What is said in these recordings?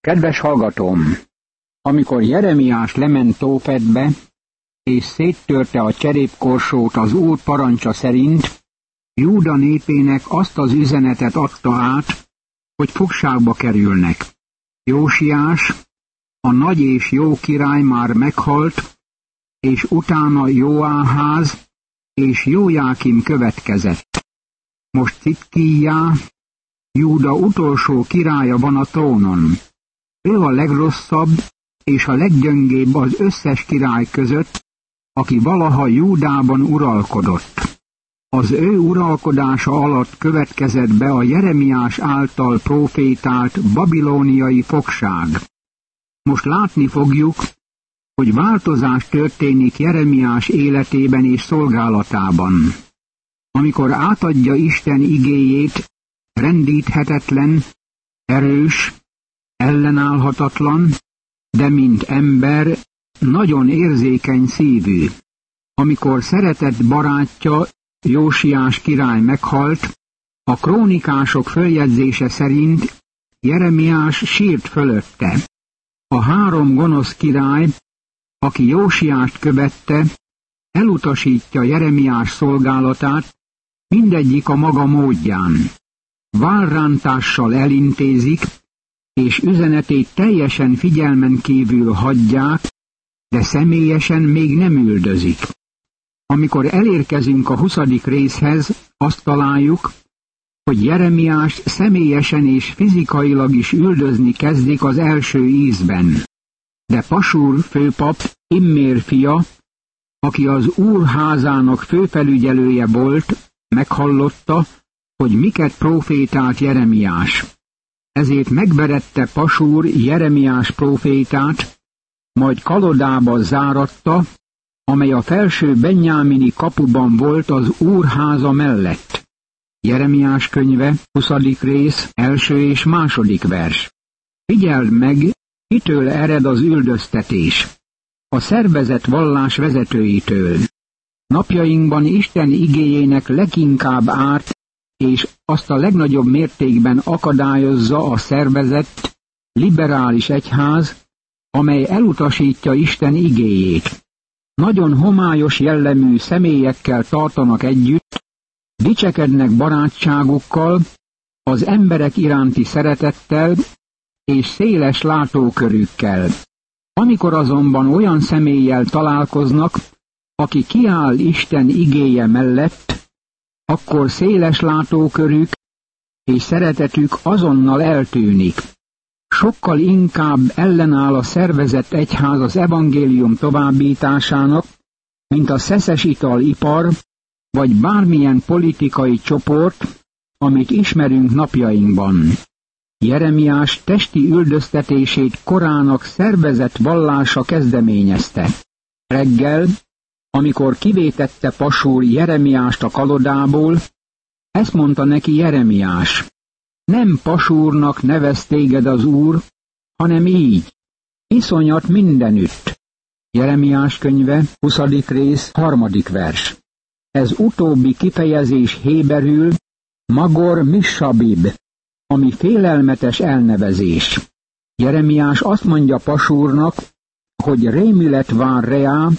Kedves hallgatóm! Amikor Jeremiás lement Tófetbe, és széttörte a cserépkorsót az Úr parancsa szerint, Júda népének azt az üzenetet adta át, hogy fogságba kerülnek. Jósiás, a nagy és jó király már meghalt, és utána Jóáház és Jójákim következett. Most Citkijá, Júda utolsó királya van a trónon. Ő a legrosszabb és a leggyöngébb az összes király között, aki valaha Júdában uralkodott. Az ő uralkodása alatt következett be a Jeremiás által profétált babilóniai fogság. Most látni fogjuk, hogy változás történik Jeremiás életében és szolgálatában. Amikor átadja Isten igéjét, rendíthetetlen, erős, ellenállhatatlan, de mint ember nagyon érzékeny szívű. Amikor szeretett barátja, Jósiás király meghalt, a krónikások följegyzése szerint Jeremiás sírt fölötte. A 3 gonosz király, aki Jósiást követte, elutasítja Jeremiás szolgálatát, mindegyik a maga módján. Vállrántással elintézik, és üzenetét teljesen figyelmen kívül hagyják, de személyesen még nem üldözik. Amikor elérkezünk a 20. részhez, azt találjuk, hogy Jeremiás személyesen és fizikailag is üldözni kezdik az első ízben. De Pasúr főpap, Immér fia, aki az Úr házának főfelügyelője volt, meghallotta, hogy miket profétált Jeremiás. Ezért megverette Pasúr Jeremiás profétát, majd kalodába záratta, amely a felső benjámini kapuban volt az Úr háza mellett. Jeremiás könyve, 20. rész, 1. és 2. vers. Figyeld meg, kitől ered az üldöztetés. A szervezett vallás vezetőitől. Napjainkban Isten igéjének leginkább árt, és azt a legnagyobb mértékben akadályozza a szervezett, liberális egyház, amely elutasítja Isten igéjét. Nagyon homályos jellemű személyekkel tartanak együtt, dicsekednek barátságukkal, az emberek iránti szeretettel és széles látókörükkel. Amikor azonban olyan személlyel találkoznak, aki kiáll Isten igéje mellett, akkor széles látókörük és szeretetük azonnal eltűnik. Sokkal inkább ellenáll a szervezett egyház az evangélium továbbításának, mint a szeszes italipar, vagy bármilyen politikai csoport, amit ismerünk napjainkban. Jeremiás testi üldöztetését korának szervezett vallása kezdeményezte. Reggel, amikor kivétette Pasúr Jeremiást a kalodából, ezt mondta neki Jeremiás: nem Pasúrnak nevez téged az Úr, hanem így, iszonyat mindenütt. Jeremiás könyve, 20. rész, 3. vers. Ez utóbbi kifejezés héberül Magor Missabib, ami félelmetes elnevezés. Jeremiás azt mondja Pasúrnak, hogy rémület vár reá,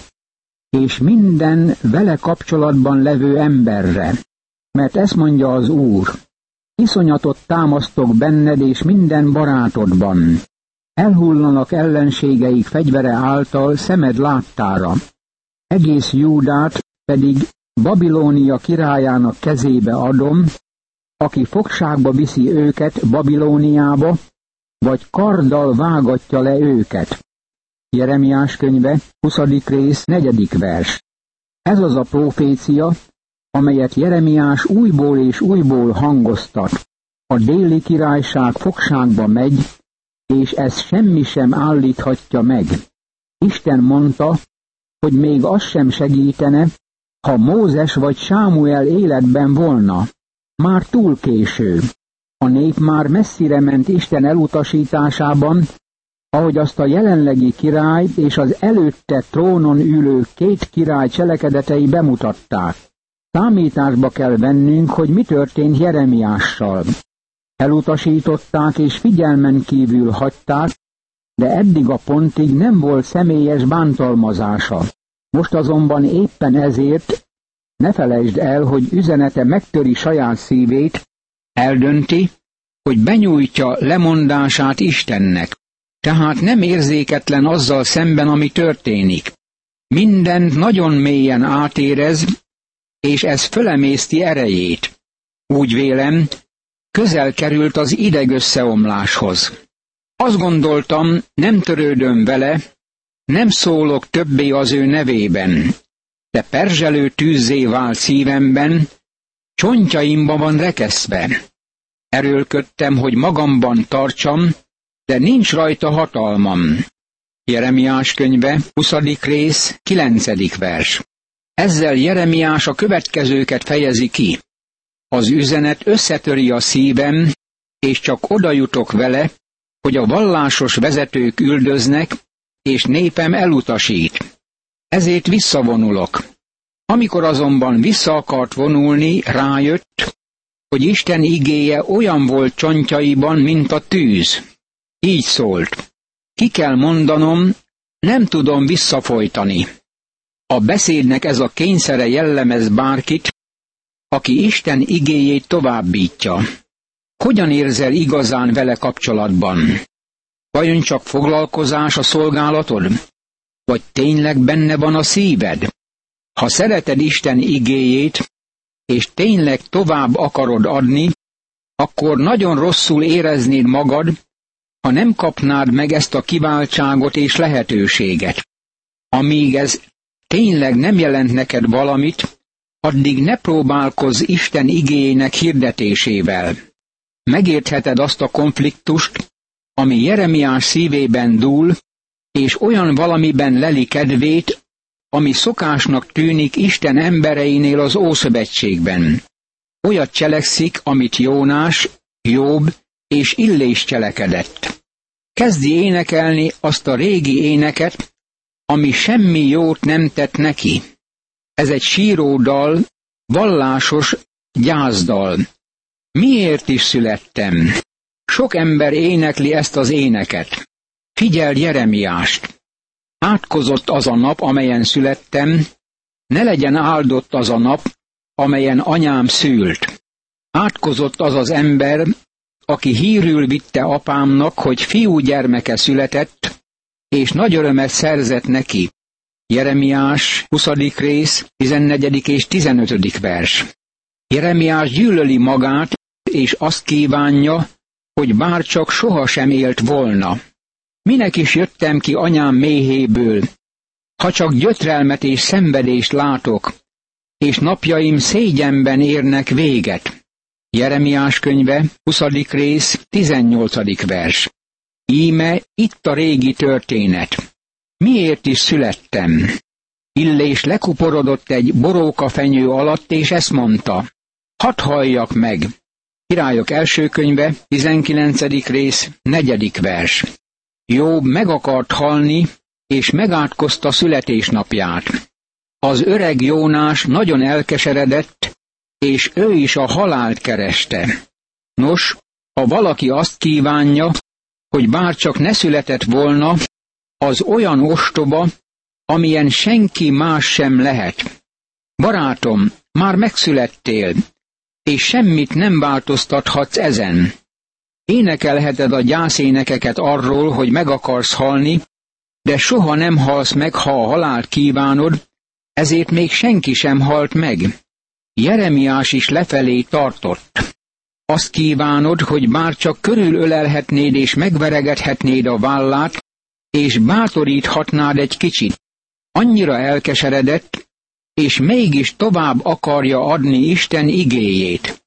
és minden vele kapcsolatban levő emberre. Mert ezt mondja az Úr: iszonyatot támasztok benned és minden barátodban. Elhullanak ellenségeik fegyvere által szemed láttára. Egész Júdát pedig Babilónia királyának kezébe adom, aki fogságba viszi őket Babilóniába, vagy karddal vágatja le őket. Jeremiás könyve, 20. rész, 4. vers. Ez az a profécia, amelyet Jeremiás újból és újból hangoztat. A déli királyság fogságba megy, és ezt semmi sem állíthatja meg. Isten mondta, hogy még az sem segítene, ha Mózes vagy Sámuel életben volna. Már túl késő. A nép már messzire ment Isten elutasításában, ahogy azt a jelenlegi király és az előtte trónon ülő 2 király cselekedetei bemutatták. Számításba kell vennünk, hogy mi történt Jeremiással. Elutasították és figyelmen kívül hagyták, de eddig a pontig nem volt személyes bántalmazása. Most azonban éppen ezért ne felejtsd el, hogy üzenete megtöri saját szívét, eldönti, hogy benyújtja lemondását Istennek. Tehát nem érzéketlen azzal szemben, ami történik. Mindent nagyon mélyen átérez, és ez fölemészti erejét. Úgy vélem, közel került az idegösszeomláshoz. Azt gondoltam, nem törődöm vele, nem szólok többé az ő nevében, de perzselő tűzzé vált szívemben, csontjaimba van rekeszve. Erőlködtem, hogy magamban tartsam, de nincs rajta hatalmam. Jeremiás könyve, 20. rész, 9. vers. Ezzel Jeremiás a következőket fejezi ki. Az üzenet összetöri a szívem, és csak oda jutok vele, hogy a vallásos vezetők üldöznek, és népem elutasít. Ezért visszavonulok. Amikor azonban vissza akart vonulni, rájött, hogy Isten igéje olyan volt csontjaiban, mint a tűz. Így szólt: ki kell mondanom, nem tudom visszafolytani. A beszédnek ez a kényszere jellemez bárkit, aki Isten igéjét továbbítja. Hogyan érzel igazán vele kapcsolatban? Vajon csak foglalkozás a szolgálatod? Vagy tényleg benne van a szíved? Ha szereted Isten igéjét, és tényleg tovább akarod adni, akkor nagyon rosszul éreznéd magad, ha nem kapnád meg ezt a kiváltságot és lehetőséget. Amíg ez tényleg nem jelent neked valamit, addig ne próbálkozz Isten igéjének hirdetésével. Megértheted azt a konfliktust, ami Jeremiás szívében dúl, és olyan valamiben leli kedvét, ami szokásnak tűnik Isten embereinél az Ószövetségben. Olyat cselekszik, amit Jónás, Jobb és Illés cselekedett. Kezdi énekelni azt a régi éneket, ami semmi jót nem tett neki. Ez egy síródal, vallásos gyászdal. Miért is születtem? Sok ember énekli ezt az éneket. Figyeld Jeremiást! Átkozott az a nap, amelyen születtem, ne legyen áldott az a nap, amelyen anyám szült. Átkozott az az ember, aki hírül vitte apámnak, hogy fiú gyermeke született, és nagy örömet szerzett neki. Jeremiás 20. rész, 14. és 15. vers. Jeremiás gyűlöli magát, és azt kívánja, hogy bárcsak sohasem élt volna. Minek is jöttem ki anyám méhéből, ha csak gyötrelmet és szenvedést látok, és napjaim szégyenben érnek véget. Jeremiás könyve, 20. rész, 18. vers. Íme itt a régi történet. Miért is születtem? Illés lekuporodott egy borókafenyő alatt, és ezt mondta: hadd halljak meg. Királyok első könyve, 19. rész, 4. vers. Jobb meg akart halni, és megátkozta születésnapját. Az öreg Jónás nagyon elkeseredett, és ő is a halált kereste. Nos, ha valaki azt kívánja, hogy bárcsak ne született volna, az olyan ostoba, amilyen senki más sem lehet. Barátom, már megszülettél, és semmit nem változtathatsz ezen. Énekelheted a gyászénekeket arról, hogy meg akarsz halni, de soha nem halsz meg, ha a halált kívánod, ezért még senki sem halt meg. Jeremiás is lefelé tartott. Azt kívánod, hogy bárcsak körülölelhetnéd és megveregethetnéd a vállát, és bátoríthatnád egy kicsit. Annyira elkeseredett, és mégis tovább akarja adni Isten igéjét.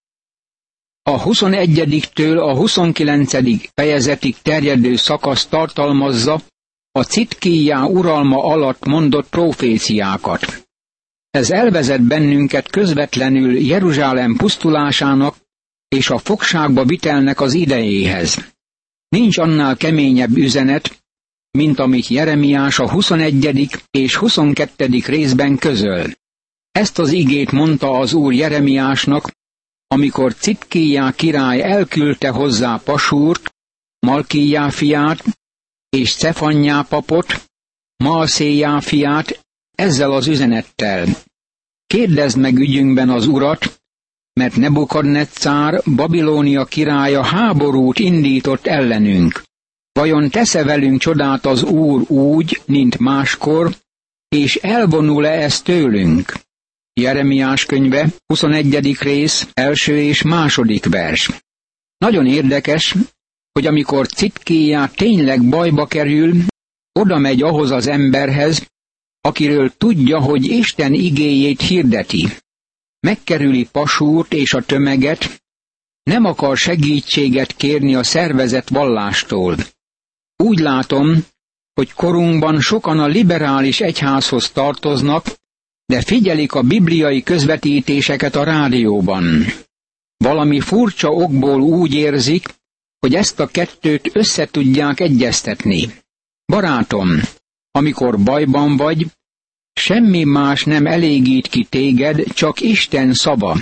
A 21-től a 29. fejezetig terjedő szakasz tartalmazza a Citkijjá uralma alatt mondott proféciákat. Ez elvezet bennünket közvetlenül Jeruzsálem pusztulásának és a fogságba vitelnek az idejéhez. Nincs annál keményebb üzenet, mint amit Jeremiás a 21. és 22. részben közöl. Ezt az igét mondta az Úr Jeremiásnak, amikor Citkíjá király elküldte hozzá Pasúrt, Malkíjá fiát, és Cefanyá papot, Maasszéjá fiát, ezzel az üzenettel: kérdezd meg ügyünkben az Urat, mert Nebukadneccár, Babilónia királya háborút indított ellenünk. Vajon tesz-e velünk csodát az Úr úgy, mint máskor, és elvonul-e ez tőlünk? Jeremiás könyve, 21. rész, 1. és 2. vers. Nagyon érdekes, hogy amikor Citkíjá tényleg bajba kerül, oda megy ahhoz az emberhez, akiről tudja, hogy Isten igéjét hirdeti. Megkerüli Pasúrt és a tömeget, nem akar segítséget kérni a szervezett vallástól. Úgy látom, hogy korunkban sokan a liberális egyházhoz tartoznak, de figyelik a bibliai közvetítéseket a rádióban. Valami furcsa okból úgy érzik, hogy ezt a kettőt össze tudják egyeztetni. Barátom, amikor bajban vagy, semmi más nem elégít ki téged, csak Isten szava.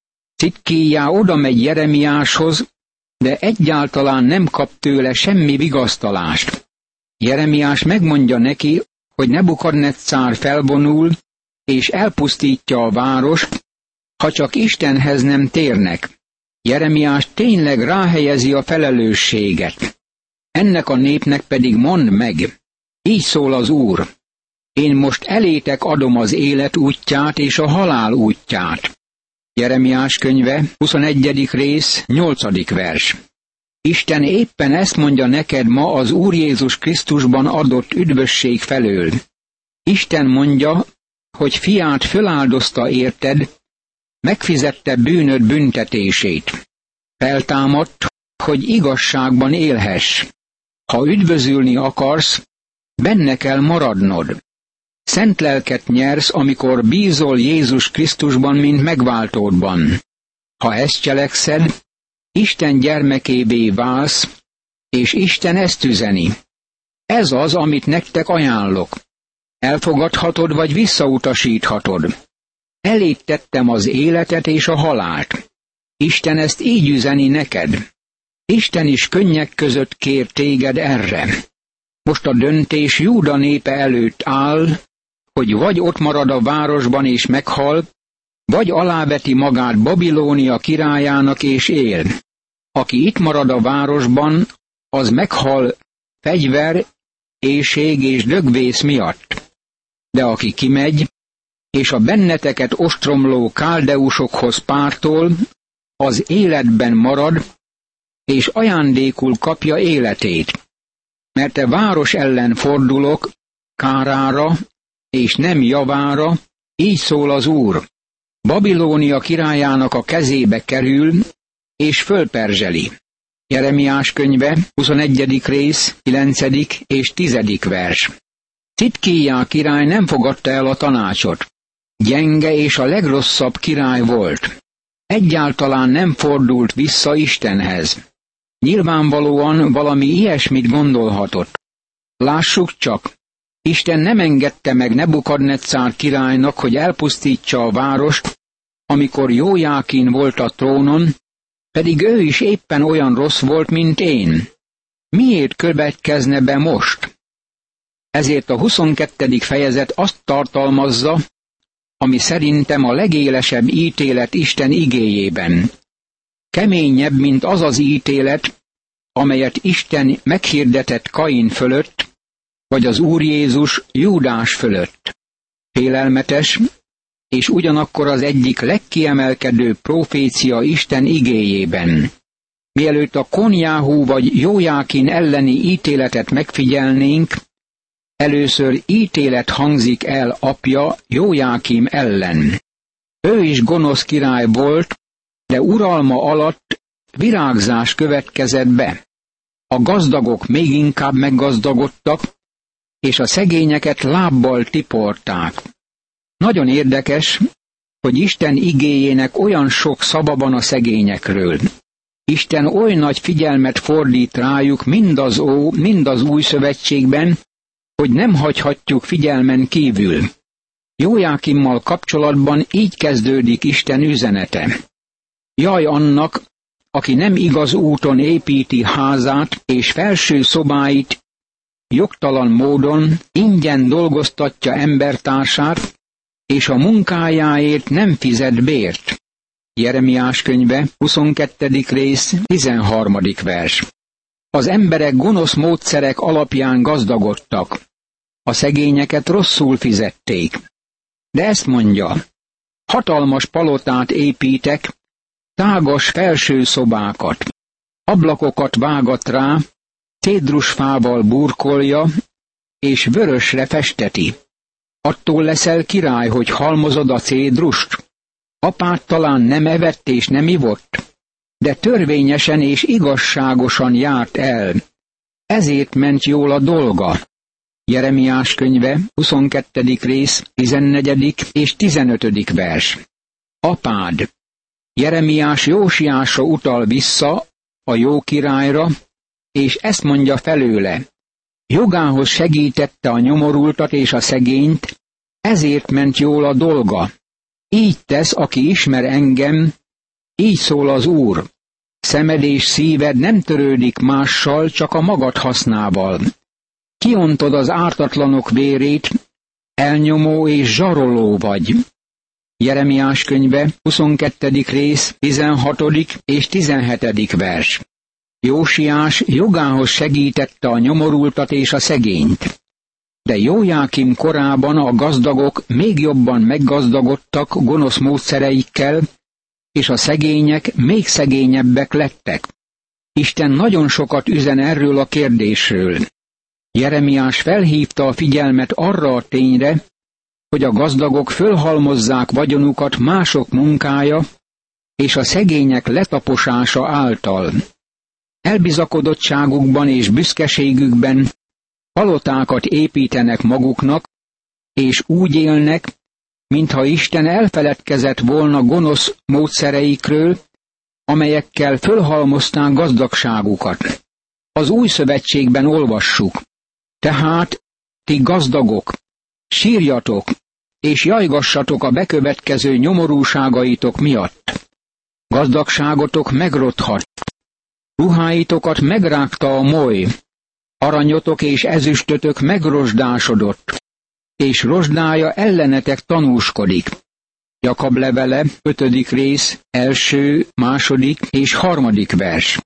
Citkíjá oda megy Jeremiáshoz, de egyáltalán nem kap tőle semmi vigasztalást. Jeremiás megmondja neki, hogy Nebukadneccár felvonul, és elpusztítja a várost, ha csak Istenhez nem térnek. Jeremiás tényleg ráhelyezi a felelősséget. Ennek a népnek pedig mondd meg, így szól az Úr: én most elétek adom az élet útját és a halál útját. Jeremiás könyve, 21. rész, 8. vers. Isten éppen ezt mondja neked ma az Úr Jézus Krisztusban adott üdvösség felől. Isten mondja, hogy fiát föláldozta érted, megfizette bűnöd büntetését. Feltámadt, hogy igazságban élhess. Ha üdvözülni akarsz, benne kell maradnod. Szent lelket nyersz, amikor bízol Jézus Krisztusban, mint megváltódban. Ha ezt cselekszed, Isten gyermekévé válsz, és Isten ezt üzeni. Ez az, amit nektek ajánlok. Elfogadhatod, vagy visszautasíthatod. Eléd tettem az életet és a halált. Isten ezt így üzeni neked. Isten is könnyek között kér téged erre. Most a döntés Júda népe előtt áll, hogy vagy ott marad a városban és meghal, vagy aláveti magát Babilónia királyának és él. Aki itt marad a városban, az meghal fegyver, éhség és dögvész miatt. De aki kimegy, és a benneteket ostromló káldeusokhoz pártol, az életben marad, és ajándékul kapja életét. Mert te város ellen fordulok, kárára, és nem javára, így szól az Úr. Babilónia királyának a kezébe kerül, és fölperzseli. Jeremiás könyve, 21. rész, 9. és 10. vers. Citkíjá király nem fogadta el a tanácsot. Gyenge és a legrosszabb király volt. Egyáltalán nem fordult vissza Istenhez. Nyilvánvalóan valami ilyesmit gondolhatott. Lássuk csak, Isten nem engedte meg Nebukadneccár királynak, hogy elpusztítsa a várost, amikor Jójákin volt a trónon, pedig ő is éppen olyan rossz volt, mint én. Miért következne be most? Ezért a 22. fejezet azt tartalmazza, ami szerintem a legélesebb ítélet Isten igéjében. Keményebb, mint az az ítélet, amelyet Isten meghirdetett Kain fölött, vagy az Úr Jézus Júdás fölött. Félelmetes, és ugyanakkor az egyik legkiemelkedőbb profécia Isten igéjében. Mielőtt a Konjáhú vagy Jójákin elleni ítéletet megfigyelnénk, először ítélet hangzik el apja Jójákim ellen. Ő is gonosz király volt, de uralma alatt virágzás következett be. A gazdagok még inkább meggazdagodtak, és a szegényeket lábbal tiporták. Nagyon érdekes, hogy Isten igéjének olyan sok szava van a szegényekről. Isten oly nagy figyelmet fordít rájuk mind az mind az új szövetségben, hogy nem hagyhatjuk figyelmen kívül. Jójákimmal kapcsolatban így kezdődik Isten üzenete. Jaj annak, aki nem igaz úton építi házát és felső szobáit, jogtalan módon ingyen dolgoztatja embertársát, és a munkájáért nem fizet bért. Jeremiás könyve, 22. rész, 13. vers. Az emberek gonosz módszerek alapján gazdagodtak. A szegényeket rosszul fizették. De ezt mondja, hatalmas palotát építek, tágas felső szobákat, ablakokat vágat rá, cédrusfával burkolja, és vörösre festeti. Attól leszel király, hogy halmozod a cédrust? Apád talán nem evett és nem ivott, de törvényesen és igazságosan járt el. Ezért ment jól a dolga. Jeremiás könyve, 22. rész, 14. és 15. vers. Apád. Jeremiás Jósiásra utal vissza, a jó királyra, és ezt mondja felőle. Jogához segítette a nyomorultat és a szegényt, ezért ment jól a dolga. Így tesz, aki ismer engem, így szól az Úr. Szemed és szíved nem törődik mással, csak a magad hasznával. Kiontod az ártatlanok vérét, elnyomó és zsaroló vagy. Jeremiás könyve, 22. rész, 16. és 17. vers. Jósiás jogához segítette a nyomorultat és a szegényt. De Jójákim korában a gazdagok még jobban meggazdagodtak gonosz módszereikkel, és a szegények még szegényebbek lettek. Isten nagyon sokat üzen erről a kérdésről. Jeremiás felhívta a figyelmet arra a tényre, hogy a gazdagok fölhalmozzák vagyonukat mások munkája és a szegények letaposása által. Elbizakodottságukban és büszkeségükben palotákat építenek maguknak, és úgy élnek, mintha Isten elfeledkezett volna gonosz módszereikről, amelyekkel fölhalmozták gazdagságukat. Az Új Szövetségben olvassuk. Tehát, ti gazdagok, sírjatok, és jajgassatok a bekövetkező nyomorúságaitok miatt. Gazdagságotok megrothat, ruháitokat megrágta a moly, aranyotok és ezüstötök megrozsdásodott, és rozsdája ellenetek tanúskodik. Jakab levele, 5. rész, 1., 2. és 3. vers.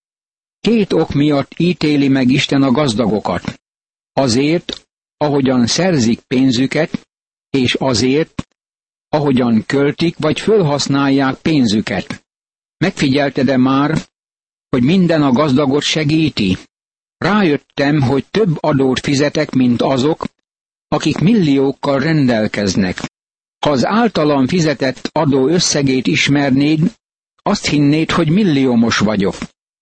2 ok miatt ítéli meg Isten a gazdagokat. Azért, ahogyan szerzik pénzüket, és azért, ahogyan költik vagy fölhasználják pénzüket. Megfigyelted-e már, hogy minden a gazdagot segíti? Rájöttem, hogy több adót fizetek, mint azok, akik milliókkal rendelkeznek. Ha az általam fizetett adó összegét ismernéd, azt hinnéd, hogy milliómos vagyok.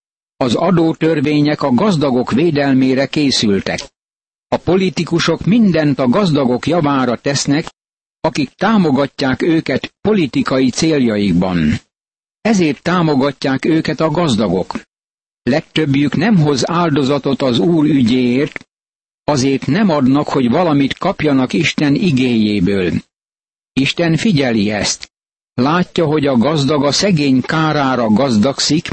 Az adótörvények a gazdagok védelmére készültek. A politikusok mindent a gazdagok javára tesznek, akik támogatják őket politikai céljaikban. Ezért támogatják őket a gazdagok. Legtöbbjük nem hoz áldozatot az Úr ügyéért, azért nem adnak, hogy valamit kapjanak Isten igéjéből. Isten figyeli ezt. Látja, hogy a gazdag a szegény kárára gazdagszik,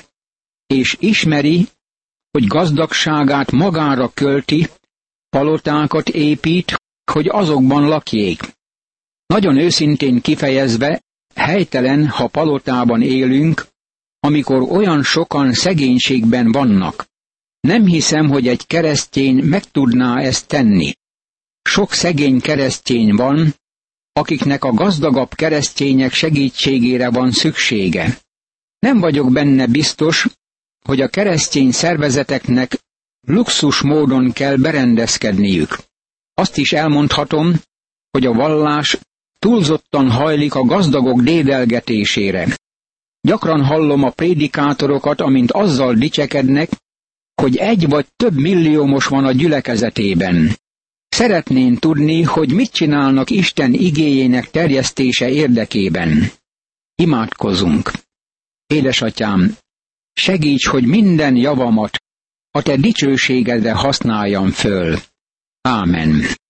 és ismeri, hogy gazdagságát magára költi, palotákat épít, hogy azokban lakjék. Nagyon őszintén kifejezve, helytelen, ha palotában élünk, amikor olyan sokan szegénységben vannak. Nem hiszem, hogy egy keresztény meg tudná ezt tenni. Sok szegény keresztény van, akiknek a gazdagabb keresztények segítségére van szüksége. Nem vagyok benne biztos, hogy a keresztény szervezeteknek luxus módon kell berendezkedniük. Azt is elmondhatom, hogy a vallás túlzottan hajlik a gazdagok dédelgetésére. Gyakran hallom a prédikátorokat, amint azzal dicsekednek, hogy 1 vagy több milliómos van a gyülekezetében. Szeretném tudni, hogy mit csinálnak Isten igéjének terjesztése érdekében. Imádkozzunk. Édesatyám, segíts, hogy minden javamat a te dicsőségedre használjam föl. Ámen.